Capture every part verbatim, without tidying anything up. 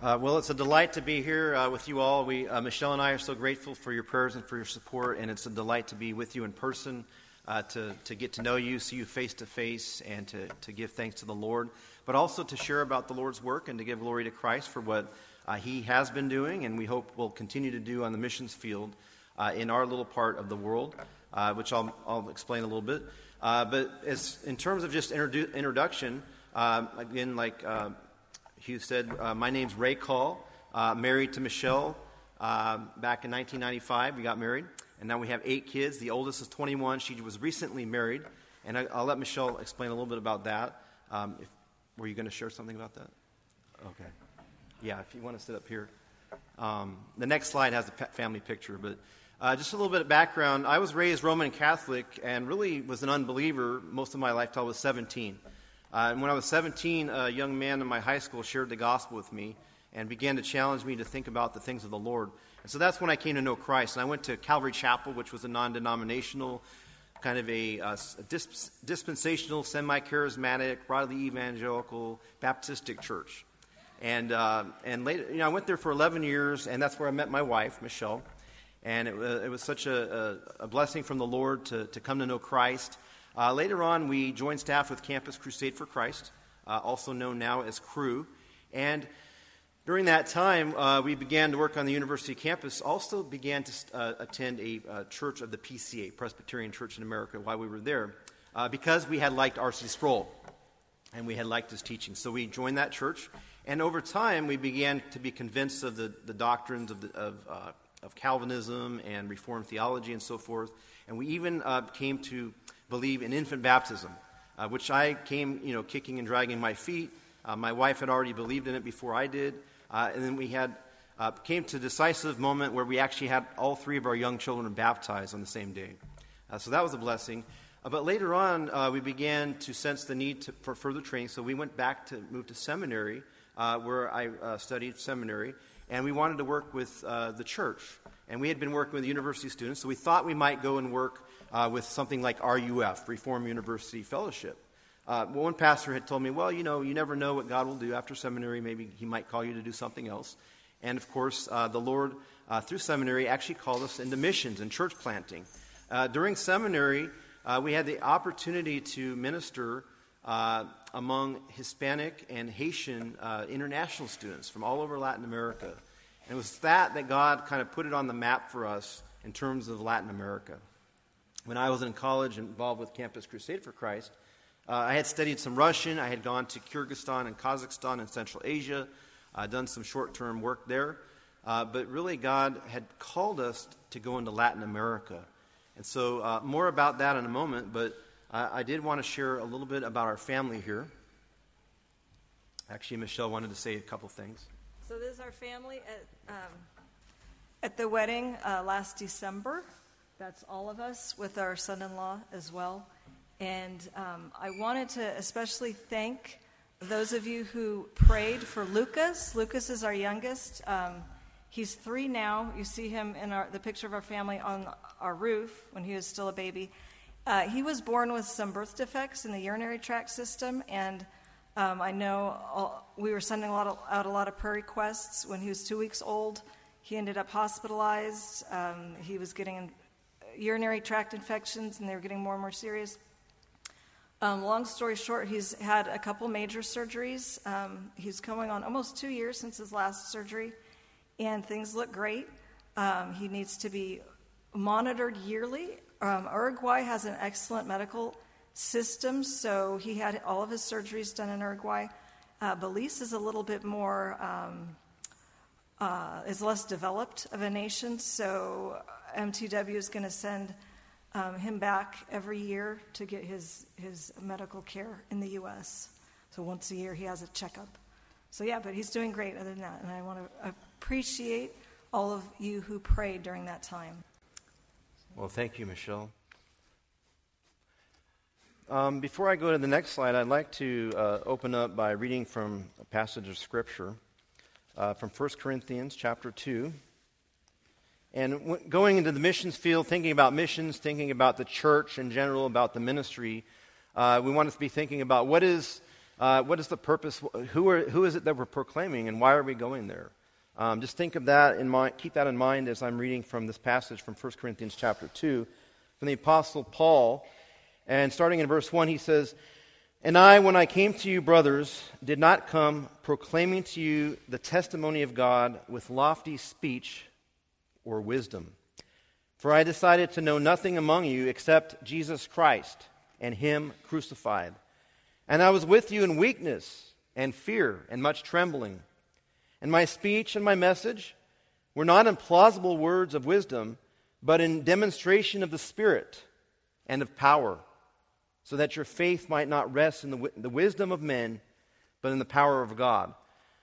Uh, well, it's a delight to be here uh, with you all. We, uh, Michelle and I are so grateful for your prayers and for your support, and it's a delight to be with you in person, uh, to, to get to know you, see you face to face, and to, to give thanks to the Lord, but also to share about the Lord's work and to give glory to Christ for what uh, He has been doing, and we hope will continue to do on the missions field uh, in our little part of the world, uh, which I'll, I'll explain a little bit. Uh, but as, in terms of just introdu- introduction, uh, again, like Uh, Hugh said, uh, my name's Ray Call, uh, married to Michelle uh, back in nineteen ninety-five. We got married, and now we have eight kids. The oldest is twenty-one. She was recently married, and I, I'll let Michelle explain a little bit about that. Um, if, were you going to share something about that? Okay. Yeah, if you want to sit up here. Um, the next slide has a family picture, but uh, just a little bit of background. I was raised Roman Catholic and really was an unbeliever most of my life till I was seventeen. Uh, and when I was seventeen, a young man in my high school shared the gospel with me and began to challenge me to think about the things of the Lord. And so that's when I came to know Christ. And I went to Calvary Chapel, which was a non-denominational, kind of a, uh, a disp- dispensational, semi-charismatic, broadly evangelical, Baptistic church. And uh, and later, you know, I went there for eleven years, and that's where I met my wife, Michelle. And it, uh, it was such a, a, a blessing from the Lord to, to come to know Christ. Uh, later on, we joined staff with Campus Crusade for Christ, uh, also known now as Cru. And during that time, uh, we began to work on the university campus, also began to uh, attend a uh, church of the P C A, Presbyterian Church in America, while we were there, uh, because we had liked R C Sproul, and we had liked his teaching. So we joined that church, and over time, we began to be convinced of the, the doctrines of, the, of, uh, of Calvinism and Reformed theology and so forth, and we even uh, came to believe in infant baptism, uh, which I came, you know, kicking and dragging my feet. Uh, my wife had already believed in it before I did, uh, and then we had uh, came to a decisive moment where we actually had all three of our young children baptized on the same day. Uh, so that was a blessing. Uh, but later on, uh, we began to sense the need to, for further training. So we went back to move to seminary, uh, where I uh, studied seminary, and we wanted to work with uh, the church. And we had been working with university students, so we thought we might go and work Uh, with something like R U F, Reformed University Fellowship. Uh, one pastor had told me, well, you know, you never know what God will do after seminary. Maybe He might call you to do something else. And, of course, uh, the Lord, uh, through seminary, actually called us into missions and church planting. Uh, during seminary, uh, we had the opportunity to minister uh, among Hispanic and Haitian uh, international students from all over Latin America. And it was that that God kind of put it on the map for us in terms of Latin America. When I was in college involved with Campus Crusade for Christ, uh, I had studied some Russian. I had gone to Kyrgyzstan and Kazakhstan in Central Asia. I'd done some short-term work there. Uh, but really, God had called us to go into Latin America. And so uh, more about that in a moment, but I, I did want to share a little bit about our family here. Actually, Michelle wanted to say a couple things. So this is our family at, um, at the wedding uh, last December. That's all of us with our son-in-law as well. And um, I wanted to especially thank those of you who prayed for Lucas. Lucas is our youngest. Um, he's three now. You see him in our, the picture of our family on our roof when he was still a baby. Uh, he was born with some birth defects in the urinary tract system, and um, I know all, we were sending a lot of, out a lot of prayer requests. When he was two weeks old, he ended up hospitalized. Um, he was getting in, urinary tract infections, and they were getting more and more serious. Um, long story short, he's had a couple major surgeries. Um, he's going on almost two years since his last surgery, and things look great. Um, he needs to be monitored yearly. Um, Uruguay has an excellent medical system, so he had all of his surgeries done in Uruguay. Uh, Belize is a little bit more, um, uh, is less developed of a nation, so M T W is going to send um, him back every year to get his, his medical care in the U S So once a year he has a checkup. So yeah, but he's doing great other than that. And I want to appreciate all of you who prayed during that time. Well, thank you, Michelle. Um, before I go to the next slide, I'd like to uh, open up by reading from a passage of Scripture uh, from First Corinthians chapter two. And w- going into the missions field, thinking about missions, thinking about the church in general, about the ministry, uh, we want to be thinking about what is Uh, what is the purpose? Who are who is it that we're proclaiming, and why are we going there? Um, just think of that in mind. Keep that in mind as I'm reading from this passage from First Corinthians chapter two, from the Apostle Paul. And starting in verse one, he says, "And I, when I came to you, brothers, did not come proclaiming to you the testimony of God with lofty speech or wisdom. For I decided to know nothing among you except Jesus Christ and Him crucified. And I was with you in weakness and fear and much trembling. And my speech and my message were not in plausible words of wisdom, but in demonstration of the Spirit and of power, so that your faith might not rest in the, the wisdom of men, but in the power of God."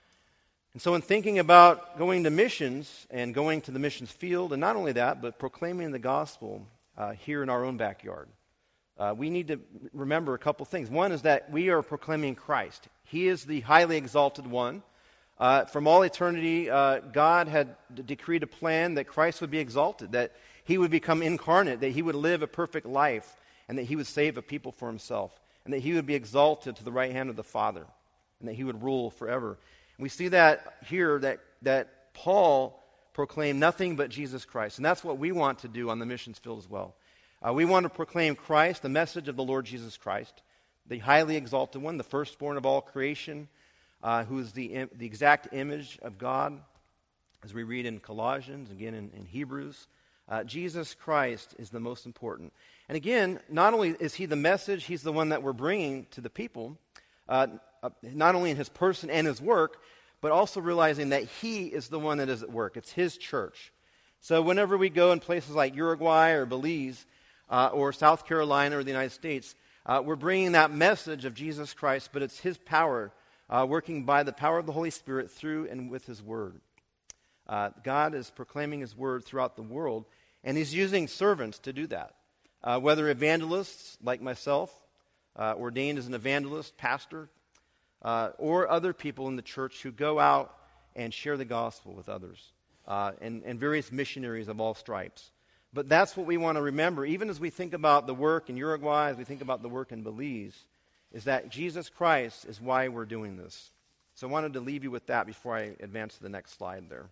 And so in thinking about going to missions and going to the missions field, and not only that, but proclaiming the gospel uh, here in our own backyard, uh, we need to remember a couple things. One is that we are proclaiming Christ. He is the highly exalted one. Uh, from all eternity, uh, God had d- decreed a plan that Christ would be exalted, that He would become incarnate, that He would live a perfect life, and that He would save a people for Himself, and that He would be exalted to the right hand of the Father, and that He would rule forever. And we see that here, that, that Paul proclaimed nothing but Jesus Christ, and that's what we want to do on the missions field as well. Uh, we want to proclaim Christ, the message of the Lord Jesus Christ, the highly exalted one, the firstborn of all creation, uh, who is the, the exact image of God, as we read in Colossians, again in, in Hebrews. Uh, Jesus Christ is the most important. And again, not only is He the message, He's the one that we're bringing to the people, uh, uh, not only in His person and His work, but also realizing that He is the one that is at work. It's His church. So whenever we go in places like Uruguay or Belize uh, or South Carolina or the United States, uh, we're bringing that message of Jesus Christ, but it's His power, uh, working by the power of the Holy Spirit through and with His Word. Uh, God is proclaiming His Word throughout the world, and He's using servants to do that. Uh, whether evangelists like myself, uh, ordained as an evangelist, pastor, uh, or other people in the church who go out and share the gospel with others, uh, and, and various missionaries of all stripes. But that's what we want to remember, even as we think about the work in Uruguay, as we think about the work in Belize, is that Jesus Christ is why we're doing this. So I wanted to leave you with that before I advance to the next slide there.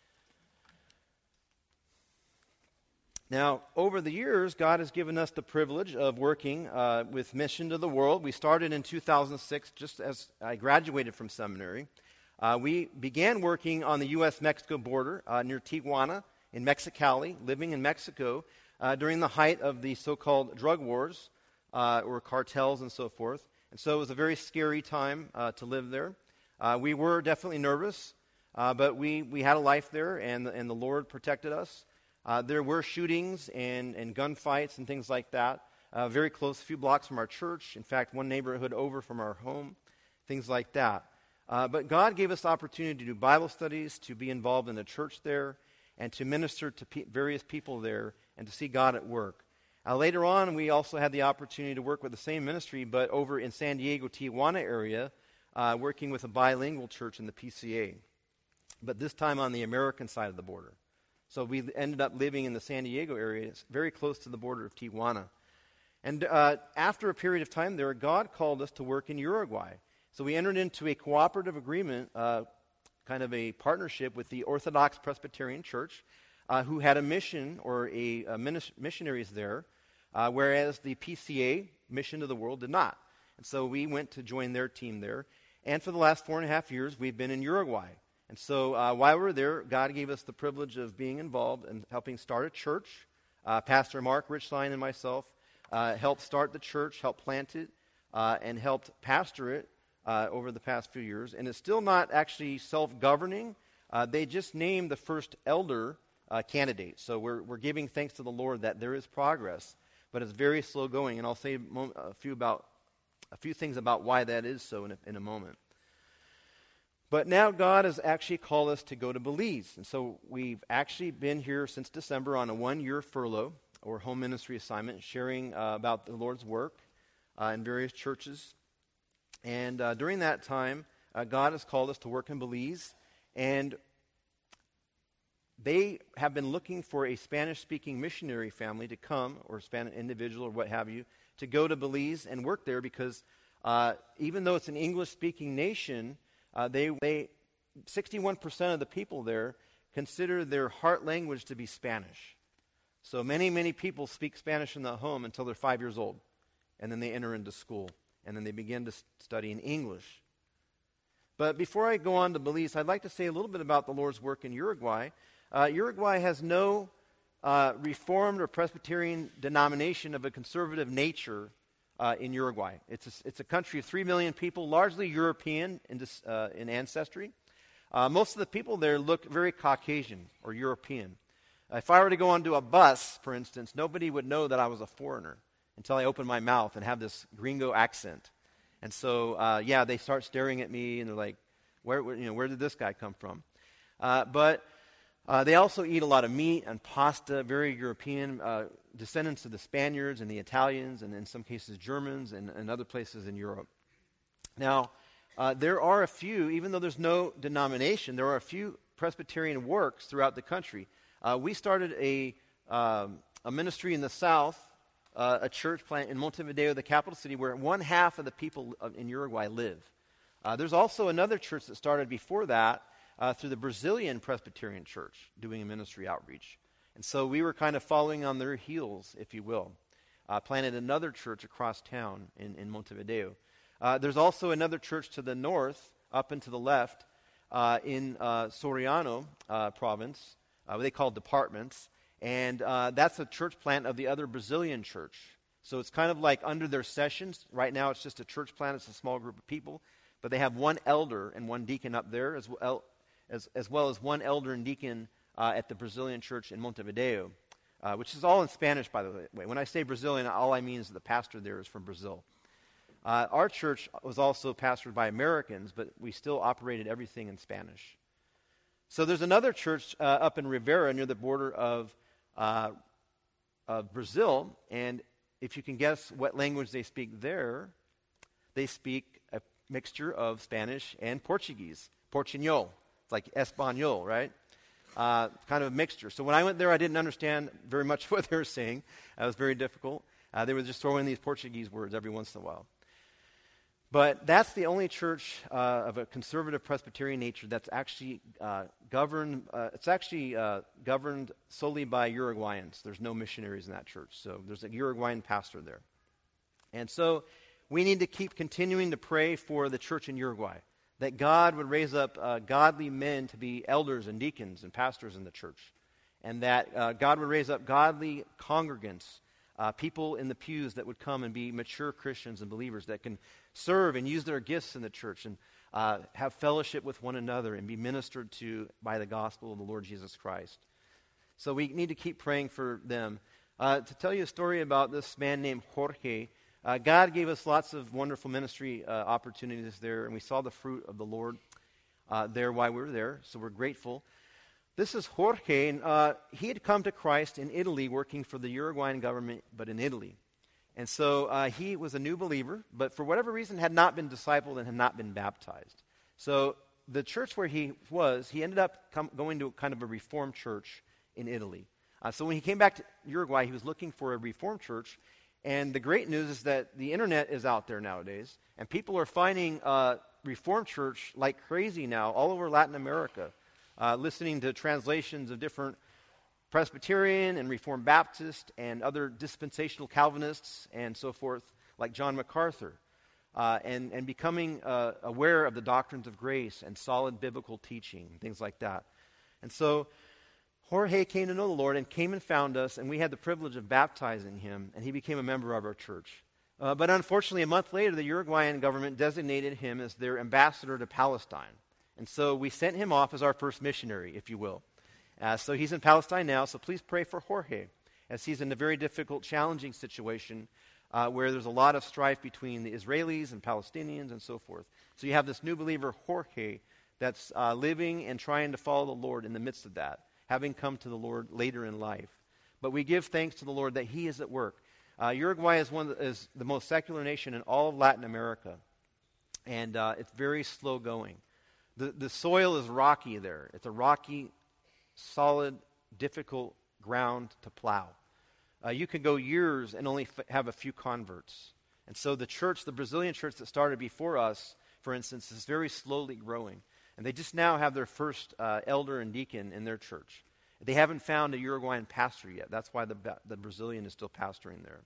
Now, over the years, God has given us the privilege of working uh, with Mission to the World. We started in two thousand six, just as I graduated from seminary. Uh, we began working on the U S Mexico border uh, near Tijuana in Mexicali, living in Mexico uh, during the height of the so-called drug wars uh, or cartels and so forth. And so it was a very scary time uh, to live there. Uh, we were definitely nervous, uh, but we, we had a life there, and, and the Lord protected us. Uh, there were shootings and, and gunfights and things like that, uh, very close, a few blocks from our church. In fact, one neighborhood over from our home, things like that. Uh, but God gave us the opportunity to do Bible studies, to be involved in a church there, and to minister to pe- various people there, and to see God at work. Uh, later on, we also had the opportunity to work with the same ministry, but over in San Diego, Tijuana area, uh, working with a bilingual church in the P C A, but this time on the American side of the border. So we ended up living in the San Diego area, it's very close to the border of Tijuana. And uh, after a period of time there, God called us to work in Uruguay. So we entered into a cooperative agreement, uh, kind of a partnership with the Orthodox Presbyterian Church, uh, who had a mission or a, a minis- missionaries there, uh, whereas the P C A, Mission to the World, did not. And so we went to join their team there. And for the last four and a half years, we've been in Uruguay. And so uh, while we were there, God gave us the privilege of being involved in helping start a church. Uh, Pastor Mark Richline and myself uh, helped start the church, helped plant it, uh, and helped pastor it uh, over the past few years. And it's still not actually self-governing. Uh, they just named the first elder uh, candidate. So we're, we're giving thanks to the Lord that there is progress, but it's very slow going. And I'll say a, mo- a few about a few things about why that is so in a, in a moment. But now God has actually called us to go to Belize. And so we've actually been here since December on a one-year furlough or home ministry assignment, sharing uh, about the Lord's work uh, in various churches. And uh, during that time, uh, God has called us to work in Belize. And they have been looking for a Spanish-speaking missionary family to come, or Spanish individual or what have you, to go to Belize and work there because Uh, even though it's an English-speaking nation, uh, they, they sixty-one percent of the people there consider their heart language to be Spanish. So many, many people speak Spanish in the home until they're five years old, and then they enter into school, and then they begin to study in English. But before I go on to Belize, I'd like to say a little bit about the Lord's work in Uruguay. Uh, Uruguay has no uh, Reformed or Presbyterian denomination of a conservative nature uh, in Uruguay. It's a, it's a country of three million people, largely European in, uh, in ancestry. Uh, most of the people there look very Caucasian or European. If I were to go onto a bus, for instance, nobody would know that I was a foreigner until I open my mouth and have this gringo accent. And so, uh, yeah, they start staring at me, and they're like, where, where, you know, where did this guy come from? Uh, but uh, they also eat a lot of meat and pasta, very European, uh, descendants of the Spaniards and the Italians, and in some cases Germans, and, and other places in Europe. Now, uh, there are a few, even though there's no denomination, there are a few Presbyterian works throughout the country. Uh, we started a, um, a ministry in the south, uh, a church plant in Montevideo, the capital city, where one half of the people of, in Uruguay live. Uh, there's also another church that started before that uh, through the Brazilian Presbyterian Church, doing a ministry outreach. And so we were kind of following on their heels, if you will. Uh, planted another church across town in, in Montevideo. Uh, there's also another church to the north, up and to the left, uh, in uh, Soriano uh, province, Uh, what they call departments, and uh, that's a church plant of the other Brazilian church. So it's kind of like under their sessions. Right now it's just a church plant, it's a small group of people, but they have one elder and one deacon up there, as well as, as, well as one elder and deacon uh, at the Brazilian church in Montevideo, uh, which is all in Spanish, by the way. When I say Brazilian, all I mean is that the pastor there is from Brazil. Uh, our church was also pastored by Americans, but we still operated everything in Spanish. So there's another church uh, up in Rivera near the border of, uh, of Brazil, and if you can guess what language they speak there, they speak a mixture of Spanish and Portuguese, Portuñol. It's like Espanol, right? Uh, kind of a mixture. So when I went there, I didn't understand very much what they were saying. That was very difficult. Uh, they would just throw in these Portuguese words every once in a while. But that's the only church uh, of a conservative Presbyterian nature that's actually uh, governed. Uh, it's actually uh, governed solely by Uruguayans. There's no missionaries in that church, so there's a Uruguayan pastor there. And so we need to keep continuing to pray for the church in Uruguay, that God would raise up uh, godly men to be elders and deacons and pastors in the church, and that uh, God would raise up godly congregants, uh, people in the pews that would come and be mature Christians and believers that can serve and use their gifts in the church and uh, have fellowship with one another and be ministered to by the gospel of the Lord Jesus Christ. So we need to keep praying for them. Uh, to tell you a story about this man named Jorge, uh, God gave us lots of wonderful ministry uh, opportunities there, and we saw the fruit of the Lord uh, there while we were there, so we're grateful. This is Jorge, and uh, he had come to Christ in Italy working for the Uruguayan government, but in Italy. And so uh, he was a new believer, but for whatever reason had not been discipled and had not been baptized. So the church where he was, he ended up com- going to kind of a Reformed church in Italy. Uh, so when he came back to Uruguay, he was looking for a Reformed church. And the great news is that the internet is out there nowadays, and people are finding uh, Reformed church like crazy now all over Latin America, uh, listening to translations of different Presbyterian and Reformed Baptist and other dispensational Calvinists and so forth, like John MacArthur, uh, and, and becoming uh, aware of the doctrines of grace and solid biblical teaching, things like that. And so Jorge came to know the Lord and came and found us, and we had the privilege of baptizing him, and he became a member of our church. Uh, but unfortunately, a month later, the Uruguayan government designated him as their ambassador to Palestine. And so we sent him off as our first missionary, if you will. Uh, so he's in Palestine now, so please pray for Jorge, as he's in a very difficult, challenging situation uh, where there's a lot of strife between the Israelis and Palestinians and so forth. So you have this new believer, Jorge, that's uh, living and trying to follow the Lord in the midst of that, having come to the Lord later in life. But we give thanks to the Lord that he is at work. Uh, Uruguay is, one of the, is the most secular nation in all of Latin America, and uh, it's very slow going. The, the soil is rocky there. It's a rocky, solid, difficult ground to plow. Uh, you can go years and only f- have a few converts. And so the church, the Brazilian church that started before us, for instance, is very slowly growing. And they just now have their first uh, elder and deacon in their church. They haven't found a Uruguayan pastor yet. That's why the, the Brazilian is still pastoring there.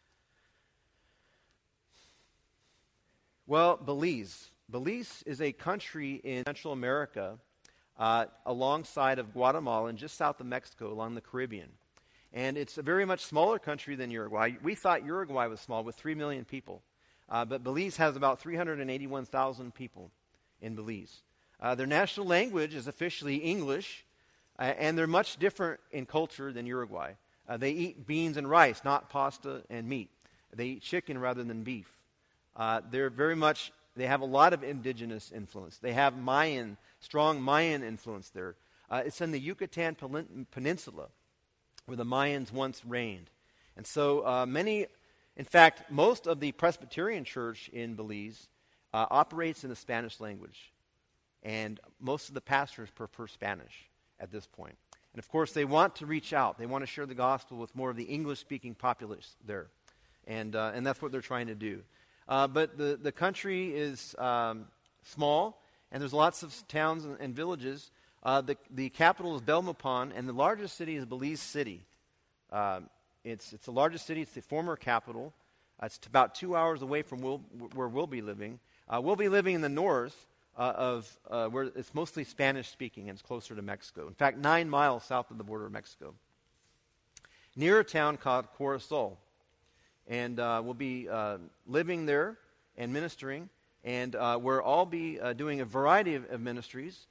Well, Belize. Belize is a country in Central America uh, alongside of Guatemala and just south of Mexico along the Caribbean. And it's a very much smaller country than Uruguay. We thought Uruguay was small with three million people. Uh, but Belize has about three hundred eighty-one thousand people in Belize. Uh, their national language is officially English, uh, and they're much different in culture than Uruguay. Uh, they eat beans and rice, not pasta and meat. They eat chicken rather than beef. Uh, they're very much, they have a lot of indigenous influence. They have Mayan, strong Mayan influence there. Uh, it's in the Yucatan Peninsula where the Mayans once reigned. And so uh, many, in fact, most of the Presbyterian church in Belize uh, operates in the Spanish language. And most of the pastors prefer Spanish at this point. And of course, they want to reach out. They want to share the gospel with more of the English-speaking populace there. And, uh, and that's what they're trying to do. Uh, but the, the country is um, small, and there's lots of towns and, and villages. Uh, the, the capital is Belmopan, and the largest city is Belize City. Um, it's, it's the largest city. It's the former capital. Uh, it's about two hours away from we'll, where we'll be living. Uh, we'll be living in the north uh, of uh, where it's mostly Spanish-speaking, and it's closer to Mexico. In fact, nine miles south of the border of Mexico. Near a town called Corozal. And uh, we'll be uh, living there and ministering, and uh, we'll all be uh, doing a variety of, of ministries,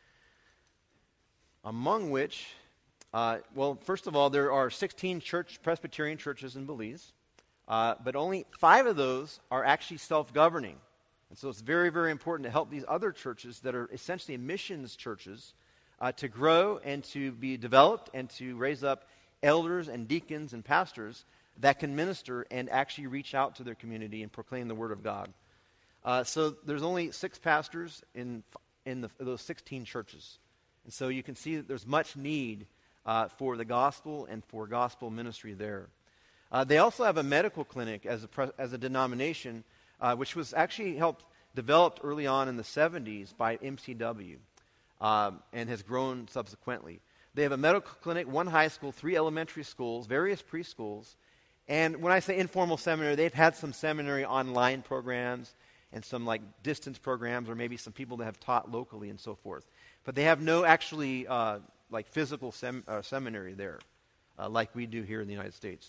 among which, uh, well, first of all, there are sixteen church Presbyterian churches in Belize, uh, but only five of those are actually self-governing. And so it's very, very important to help these other churches that are essentially missions churches uh, to grow and to be developed and to raise up elders and deacons and pastors that can minister and actually reach out to their community and proclaim the Word of God. Uh, so there's only six pastors in in the, those sixteen churches. And so you can see that there's much need uh, for the gospel and for gospel ministry there. Uh, they also have a medical clinic as a, pre- as a denomination, uh, which was actually helped developed early on in the seventies by M C W um, and has grown subsequently. They have a medical clinic, one high school, three elementary schools, various preschools. And when I say informal seminary, they've had some seminary online programs and some like distance programs, or maybe some people that have taught locally and so forth. But they have no actually uh, like physical sem- uh, seminary there, uh, like we do here in the United States.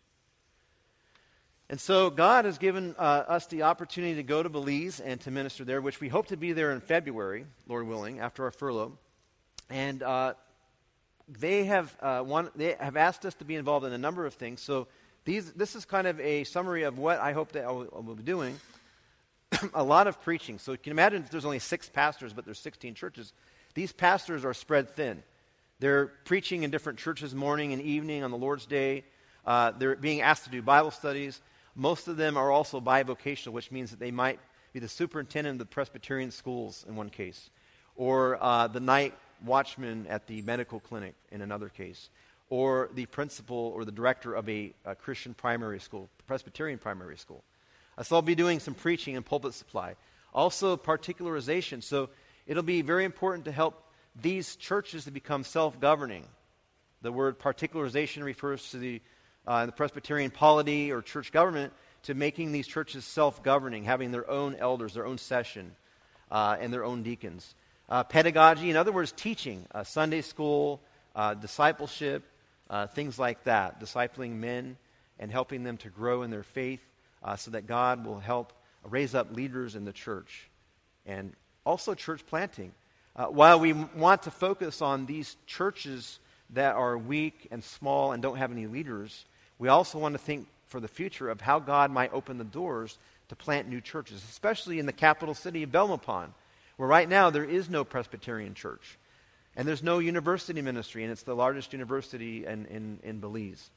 And so God has given uh, us the opportunity to go to Belize and to minister there, which we hope to be there in February, Lord willing, after our furlough. And uh, they have uh, one, they have asked us to be involved in a number of things. So These, this is kind of a summary of what I hope that I will, I will be doing. A lot of preaching. So you can imagine if there's only six pastors, but there's sixteen churches. These pastors are spread thin. They're preaching in different churches morning and evening on the Lord's Day. Uh, they're being asked to do Bible studies. Most of them are also bivocational, which means that they might be the superintendent of the Presbyterian schools in one case, or uh, the night watchman at the medical clinic in another case, or the principal or the director of a, a Christian primary school, Presbyterian primary school. Uh, so I'll be doing some preaching and pulpit supply. Also particularization. So it'll be very important to help these churches to become self-governing. The word particularization refers to the, uh, the Presbyterian polity or church government, to making these churches self-governing, having their own elders, their own session, uh, and their own deacons. Uh, pedagogy, in other words, teaching, uh, Sunday school, uh, discipleship, Uh, things like that, discipling men and helping them to grow in their faith uh, so that God will help raise up leaders in the church. And also church planting. Uh, while we m- want to focus on these churches that are weak and small and don't have any leaders, we also want to think for the future of how God might open the doors to plant new churches, especially in the capital city of Belmopan, where right now there is no Presbyterian church. And there's no university ministry, and it's the largest university in, in, in Belize.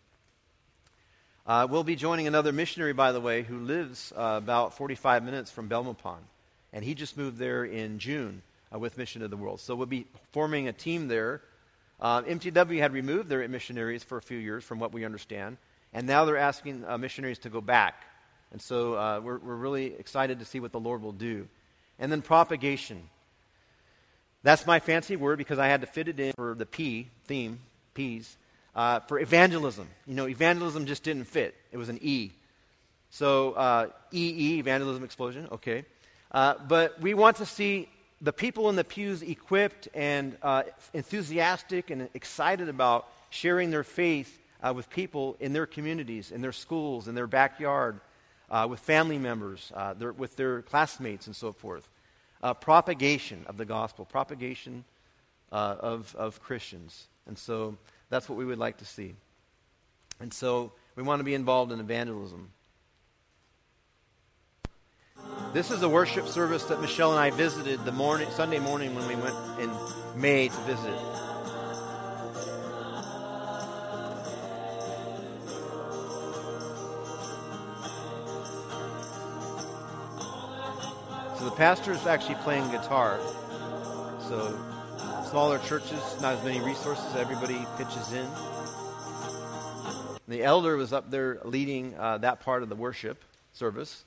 Uh, we'll be joining another missionary, by the way, who lives uh, about forty-five minutes from Belmopan. And he just moved there in June uh, with Mission to the World. So we'll be forming a team there. Uh, M T W had removed their missionaries for a few years, from what we understand. And now they're asking uh, missionaries to go back And so uh, we're, we're really excited to see what the Lord will do. And then propagation. That's my fancy word because I had to fit it in for the P, theme, P's, uh, for evangelism. You know, evangelism just didn't fit. It was an E. So uh, E E, evangelism explosion, okay. Uh, but we want to see the people in the pews equipped and uh, enthusiastic and excited about sharing their faith uh, with people in their communities, in their schools, in their backyard, uh, with family members, uh, their, with their classmates and so forth. Uh, propagation of the gospel, propagation uh, of, of Christians. And so that's what we would like to see. And so we want to be involved in evangelism. This is a worship service that Michelle and I visited the morning, Sunday morning when we went in May to visit. So the pastor is actually playing guitar. So smaller churches, not as many resources, everybody pitches in. The elder was up there leading uh, that part of the worship service.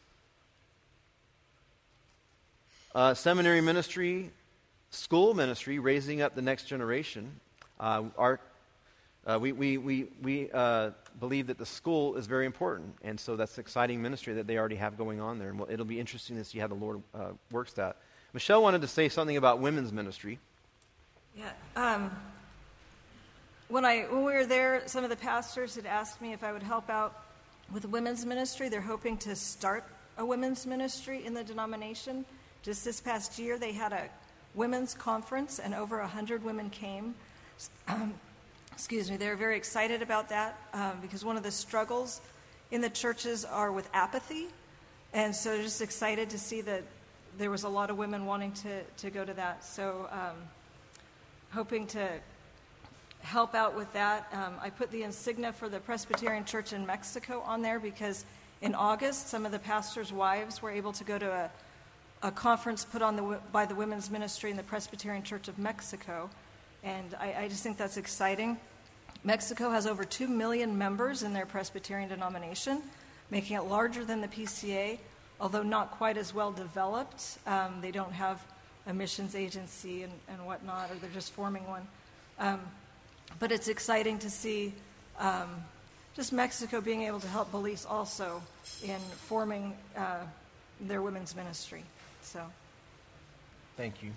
Uh, seminary ministry, school ministry, raising up the next generation. Uh, our, uh, we we we, we uh, believe that the school is very important, and so that's exciting ministry that they already have going on there. And we'll, it'll be interesting to see how the Lord uh, works that. Michelle wanted to say something about women's ministry. Yeah. Um, when I when we were there, some of the pastors had asked me if I would help out with women's ministry. They're hoping to start a women's ministry in the denomination. Just this past year, they had a women's conference, and over one hundred women came. Um, excuse me. They're very excited about that um, because one of the struggles in the churches are with apathy. And so just excited to see that there was a lot of women wanting to, to go to that. So um, hoping to help out with that. Um, I put the insignia for the Presbyterian Church in Mexico on there because in August, some of the pastors' wives were able to go to a a conference put on the, by the women's ministry in the Presbyterian Church of Mexico. And I, I just think that's exciting. Mexico has over two million members in their Presbyterian denomination, making it larger than the P C A, although not quite as well developed. Um, they don't have a missions agency and, and whatnot, or they're just forming one. Um, but it's exciting to see um, just Mexico being able to help Belize also in forming uh, their women's ministry. So, thank you.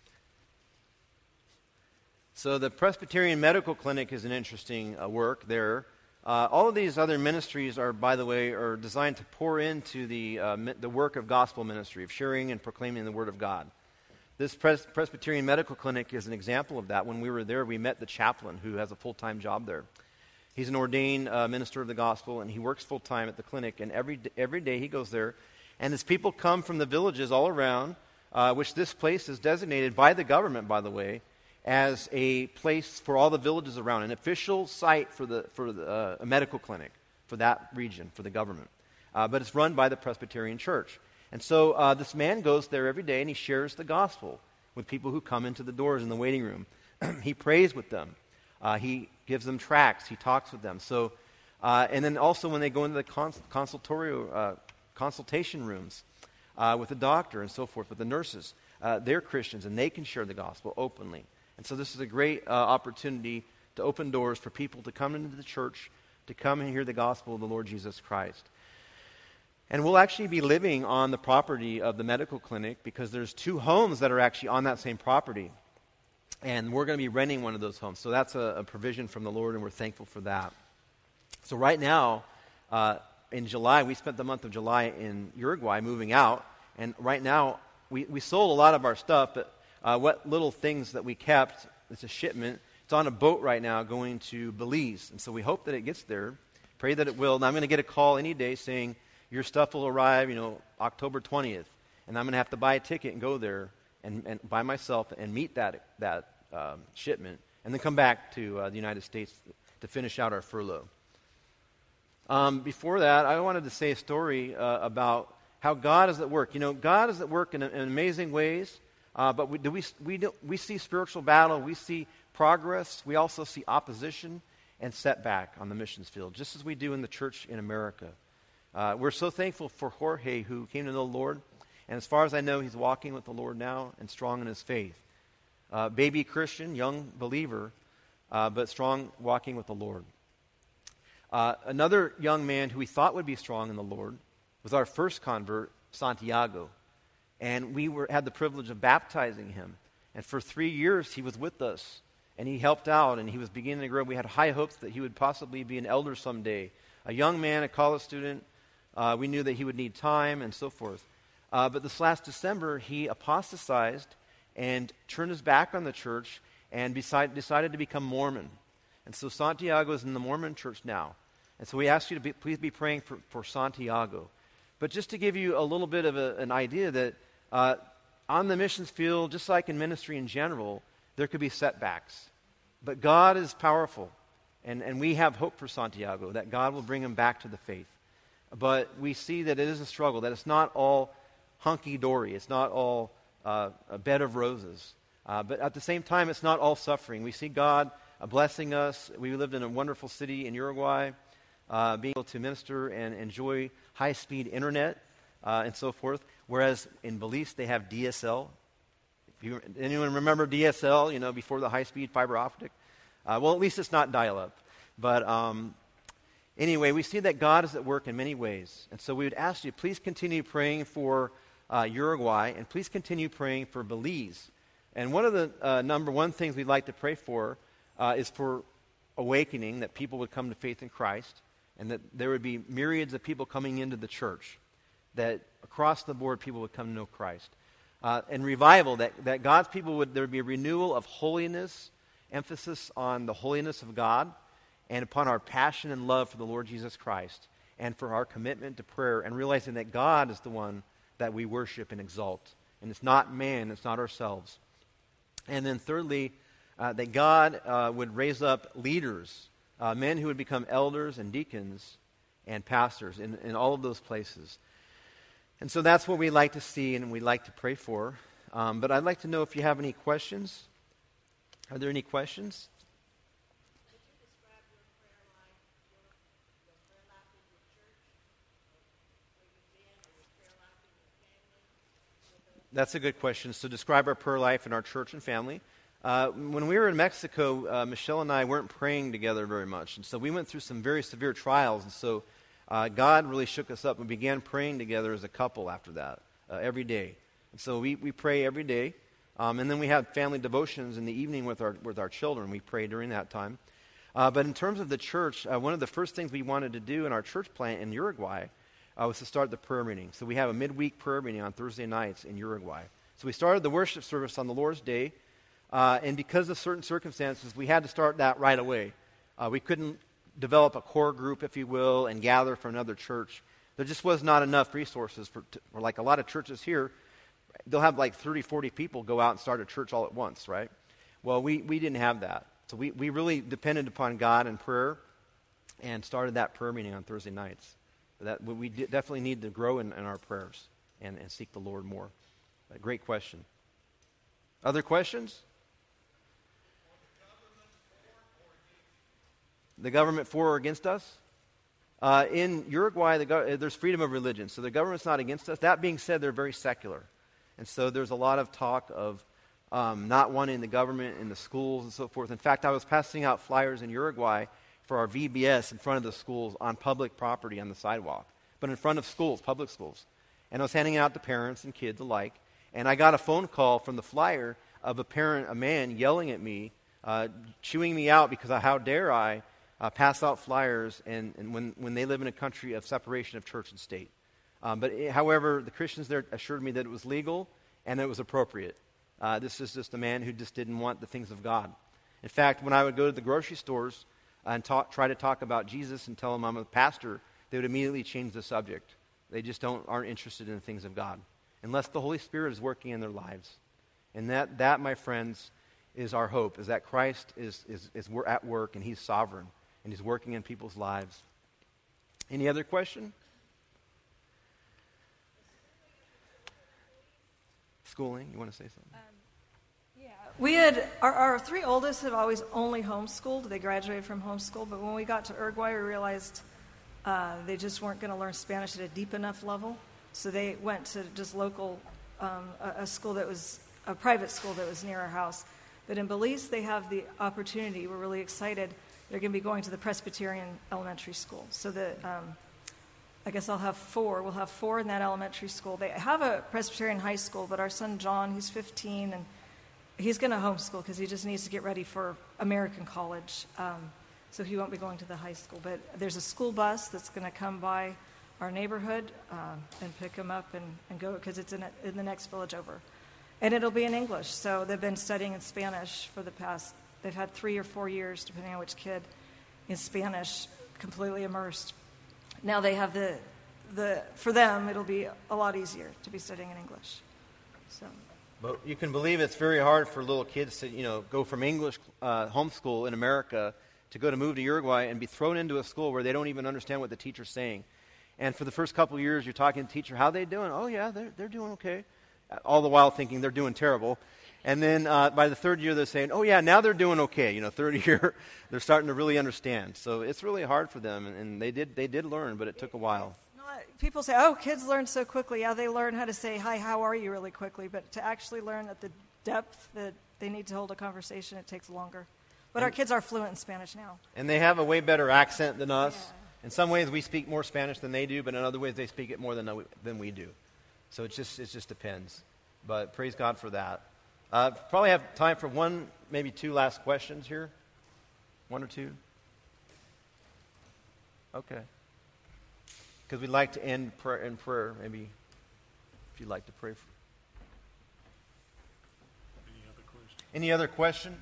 So the Presbyterian Medical Clinic is an interesting uh, work there. Uh, all of these other ministries are, by the way, are designed to pour into the uh, mi- the work of gospel ministry, of sharing and proclaiming the Word of God. This Pres- Presbyterian Medical Clinic is an example of that. When we were there, we met the chaplain who has a full-time job there. He's an ordained uh, minister of the gospel, and he works full-time at the clinic, and every d- every day he goes there. And as people come from the villages all around, uh, which this place is designated by the government, by the way, as a place for all the villages around, an official site for the for the, uh, a medical clinic for that region, for the government. Uh, but it's run by the Presbyterian Church. And so uh, this man goes there every day and he shares the gospel with people who come into the doors in the waiting room. He prays with them. Uh, he gives them tracts. He talks with them. So, uh, and then also when they go into the cons- consultorial uh consultation rooms uh, with the doctor and so forth, with the nurses. Uh, they're Christians, and they can share the gospel openly. And so this is a great uh, opportunity to open doors for people to come into the church, to come and hear the gospel of the Lord Jesus Christ. And we'll actually be living on the property of the medical clinic because there's two homes that are actually on that same property. And we're going to be renting one of those homes. So that's a, a provision from the Lord, and we're thankful for that. So right now, uh, in July, we spent the month of July in Uruguay moving out, and right now we, we sold a lot of our stuff, but uh, what little things that we kept, it's a shipment, it's on a boat right now going to Belize, and so we hope that it gets there. Pray that it will. Now I'm going to get a call any day saying, your stuff will arrive, you know, October twentieth, and I'm going to have to buy a ticket and go there and, and by myself and meet that, that um, shipment, and then come back to uh, the United States to finish out our furlough. Um, before that, I wanted to say a story uh, about how God is at work. You know, God is at work in, in amazing ways, uh, but we, do we, we, do, we see spiritual battle, we see progress, we also see opposition and setback on the missions field, just as we do in the church in America. Uh, we're so thankful for Jorge, who came to know the Lord. And as far as I know, he's walking with the Lord now and strong in his faith. Uh, baby Christian, young believer, uh, but strong walking with the Lord. Uh, another young man who we thought would be strong in the Lord was our first convert, Santiago. And we were, had the privilege of baptizing him. And for three years, he was with us. And he helped out, and he was beginning to grow. We had high hopes that he would possibly be an elder someday. A young man, a college student. Uh, we knew that he would need time and so forth. Uh, but this last December, he apostatized and turned his back on the church and decide, decided to become Mormon. And so Santiago is in the Mormon church now. And so we ask you to be, please be praying for, for Santiago. But just to give you a little bit of a, an idea that uh, on the missions field, just like in ministry in general, there could be setbacks. But God is powerful. And, and we have hope for Santiago, that God will bring him back to the faith. But we see that it is a struggle, that it's not all hunky-dory. It's not all uh, a bed of roses. Uh, but at the same time, it's not all suffering. We see God uh, blessing us. We lived in a wonderful city in Uruguay, uh, being able to minister and enjoy high-speed internet uh, and so forth. Whereas in Belize, they have D S L. If you, anyone remember D S L, you know, before the high-speed fiber optic? Uh, well, at least it's not dial-up. But um, anyway, we see that God is at work in many ways. And so we would ask you, please continue praying for uh, Uruguay, and please continue praying for Belize. And one of the uh, number one things we'd like to pray for uh, is for awakening, that people would come to faith in Christ, and that there would be myriads of people coming into the church, that across the board people would come to know Christ. Uh, and revival, that, that God's people would, there would be a renewal of holiness, emphasis on the holiness of God, and upon our passion and love for the Lord Jesus Christ, and for our commitment to prayer, and realizing that God is the one that we worship and exalt. And it's not man, it's not ourselves. And then thirdly, uh, that God uh, would raise up leaders, uh, men who would become elders and deacons and pastors in, in all of those places. And so that's what we like to see and we like to pray for. Um, but I'd like to know if you have any questions. Are there any questions? That's a good question. So describe our prayer life in our church and family. Uh, when we were in Mexico, uh, Michelle and I weren't praying together very much. And so we went through some very severe trials. And so uh, God really shook us up and began praying together as a couple after that, uh, every day. And so we, we pray every day. Um, and then we have family devotions in the evening with our, with our children. We pray during that time. Uh, but in terms of the church, uh, one of the first things we wanted to do in our church plant in Uruguay Uh, was to start the prayer meeting. So we have a midweek prayer meeting on Thursday nights in Uruguay. So we started the worship service on the Lord's Day, uh, and because of certain circumstances, we had to start that right away. Uh, we couldn't develop a core group, if you will, and gather from another church. There just was not enough resources for, to, for like a lot of churches here. They'll have like thirty, forty people go out and start a church all at once, right? Well, we, we didn't have that. So we, we really depended upon God and prayer and started that prayer meeting on Thursday nights. That we definitely need to grow in, in our prayers and, and seek the Lord more. A great question. Other questions? The government for or against us? Uh, in Uruguay, the go- there's freedom of religion, so the government's not against us. That being said, they're very secular. And so there's a lot of talk of um, not wanting the government in the schools and so forth. In fact, I was passing out flyers in Uruguay for our V B S in front of the schools on public property on the sidewalk, but in front of schools, public schools. And I was handing it out to parents and kids alike, and I got a phone call from the flyer of a parent, a man, yelling at me, uh, chewing me out because of how dare I uh, pass out flyers and, and when, when they live in a country of separation of church and state. Um, but it, however, the Christians there assured me that it was legal and that it was appropriate. Uh, this is just a man who just didn't want the things of God. In fact, when I would go to the grocery stores and talk, try to talk about Jesus and tell them I'm a pastor, they would immediately change the subject. They just don't aren't interested in the things of God, unless the Holy Spirit is working in their lives. And that, that my friends, is our hope, is that Christ is, is, is at work and He's sovereign, and He's working in people's lives. Any other question? Schooling, you want to say something? Um. We had, our, our three oldest have always only homeschooled. They graduated from homeschool, but when we got to Uruguay, we realized Uh, they just weren't going to learn Spanish at a deep enough level, so they went to just local, um, a, a school that was, a private school that was near our house. But in Belize, they have the opportunity, we're really excited, they're going to be going to the Presbyterian elementary school. So the, um, I guess I'll have four, we'll have four in that elementary school. They have a Presbyterian high school, but our son John, he's fifteen, and he's going to homeschool because he just needs to get ready for American college. Um, so he won't be going to the high school. But there's a school bus that's going to come by our neighborhood um, and pick him up and, and go, because it's in, a, in the next village over. And it'll be in English. So they've been studying in Spanish for the past, they've had three or four years, depending on which kid, in Spanish, completely immersed. Now they have the, the for them, it'll be a lot easier to be studying in English. So. But you can believe it's very hard for little kids to, you know, go from English uh, homeschool in America to go to move to Uruguay and be thrown into a school where they don't even understand what the teacher's saying. And for the first couple of years, you're talking to the teacher, how are they doing? Oh, yeah, they're, they're doing okay. All the while thinking they're doing terrible. And then uh, by the third year, they're saying, oh, yeah, now they're doing okay. You know, third year, they're starting to really understand. So it's really hard for them. And, and they did they did learn, but it took a while. People say, oh, kids learn so quickly. Yeah, they learn how to say, hi, how are you really quickly. But to actually learn at the depth that they need to hold a conversation, it takes longer. But our kids are fluent in Spanish now. And they have a way better accent than us. Yeah. In some ways, we speak more Spanish than they do, but in other ways, they speak it more than, than we do. So it just it just depends. But praise God for that. Uh, probably have time for one, maybe two last questions here. One or two? Okay. Because we'd like to end prayer, in prayer. Maybe if you'd like to pray. For. Any other question? Any other question?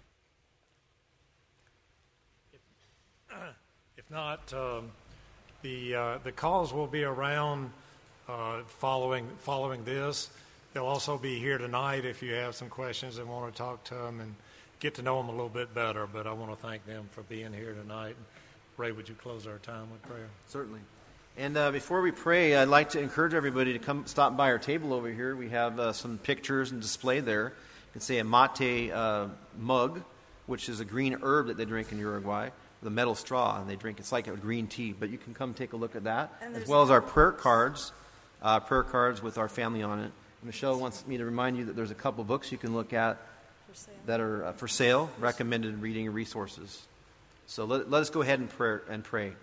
If, if not, um, the uh, the calls will be around uh, following following this. They'll also be here tonight if you have some questions and want to talk to them and get to know them a little bit better. But I want to thank them for being here tonight. Ray, would you close our time with prayer? Certainly. And uh, before we pray, I'd like to encourage everybody to come stop by our table over here. We have uh, some pictures and display there. You can see a mate uh, mug, which is a green herb that they drink in Uruguay, with a metal straw, and they drink. It's like a green tea, but you can come take a look at that, as well as our prayer cards, uh, prayer cards with our family on it. Michelle wants me to remind you that there's a couple books you can look at that are uh, for sale, recommended reading resources. So let, let us go ahead and pray, and pray.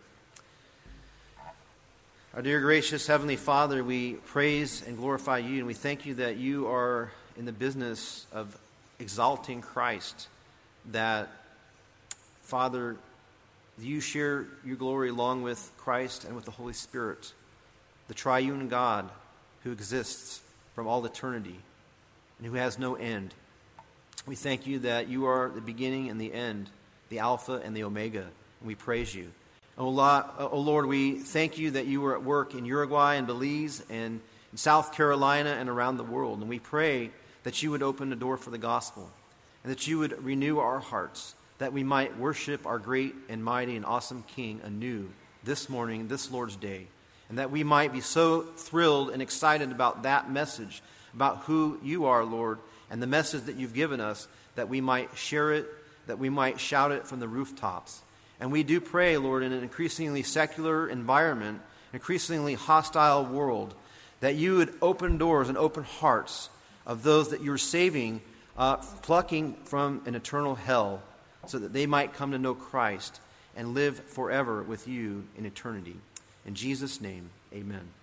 Our dear gracious Heavenly Father, we praise and glorify you, and we thank you that you are in the business of exalting Christ, that, Father, you share your glory along with Christ and with the Holy Spirit, the triune God who exists from all eternity and who has no end. We thank you that you are the beginning and the end, the Alpha and the Omega, and we praise you. Oh Lord, we thank you that you were at work in Uruguay and Belize and in South Carolina and around the world. And we pray that you would open the door for the gospel and that you would renew our hearts, that we might worship our great and mighty and awesome King anew this morning, this Lord's Day, and that we might be so thrilled and excited about that message, about who you are, Lord, and the message that you've given us, that we might share it, that we might shout it from the rooftops. And we do pray, Lord, in an increasingly secular environment, increasingly hostile world, that you would open doors and open hearts of those that you're saving, uh, plucking from an eternal hell, so that they might come to know Christ and live forever with you in eternity. In Jesus' name, amen.